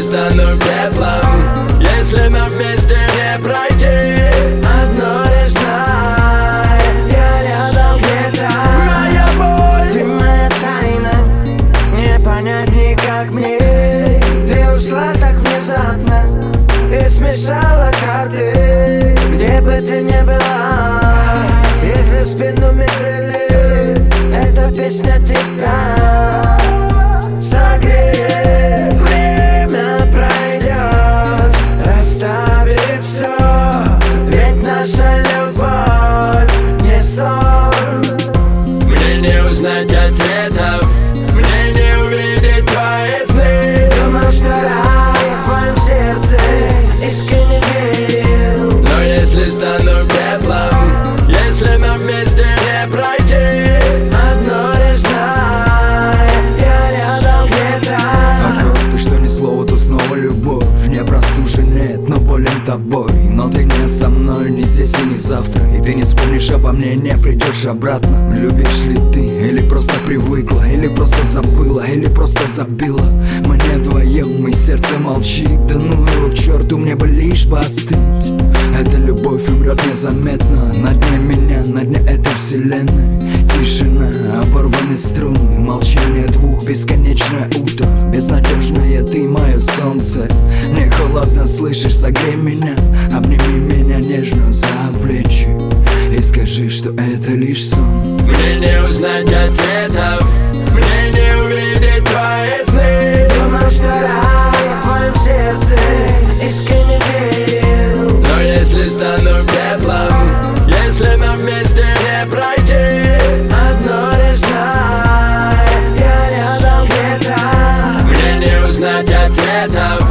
стану пеплом, если нам вместе не пройти. Одно лишь знай, я рядом где-то. Моя боль, ты моя тайна, не понять никак мне. Ты ушла так внезапно и смешала карты. Где бы ты ни была, если в спину метели, эта песня тебя согреет. Время пройдет, расставит все, ведь наша любовь не сон. мне не узнать ответов, мне не увидеть твои сны. Думал, что рай в твоем сердце, искренне верил. Но если стану пеплом, если нам вместе не пройти. Одно лишь знай, я рядом где-то. Вокруг ты что ни слово, то снова любовь. Не простужи нет, но болен тобой. Но ты не со мной, ни здесь и ни завтра. И ты не вспомнишь обо мне, не придешь обратно. Любишь ли ты, или просто привыкла, или просто забыла, или просто забила. Мы не вдвоем, и сердце молчит. Да ну его к черту, мне бы лишь бы остыть. Эта любовь умрет незаметно на дне меня, на дне этой вселенной. Тишина, оборваны струны, молчание двух, бесконечное утро. Безнадежное ты, мое солнце. Мне холодно, слышишь, согрей меня. Обними меня нежно за плечи и скажи, что это лишь сон. Мне не узнать ответов, мне не увидеть твои сны. Думал, что рай в твоем сердце, искренне верил. Но если стану пеплом, если нам вместе не пройти. Одно лишь знай, я рядом где-то. Мне не узнать ответов,